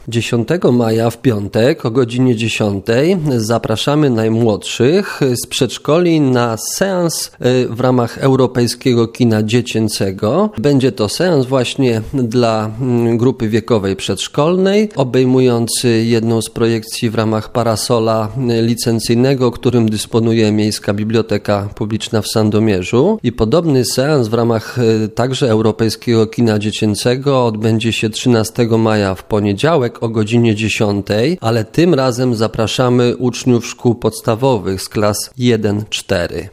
10 maja w piątek o godzinie 10 zapraszamy najmłodszych z przedszkoli na seans w ramach Europejskiego Kina Dziecięcego. Będzie to seans właśnie dla grupy wiekowej przedszkolnej, obejmujący jedną z projekcji w ramach parasola licencyjnego, którym dysponuje Miejska Biblioteka Publiczna w Sandomierzu. I podobny seans w ramach także Europejskiego Kina Dziecięcego odbędzie się 13 maja w poniedziałek o godzinie 10, ale tym razem zapraszamy uczniów szkół podstawowych z klas 1-4.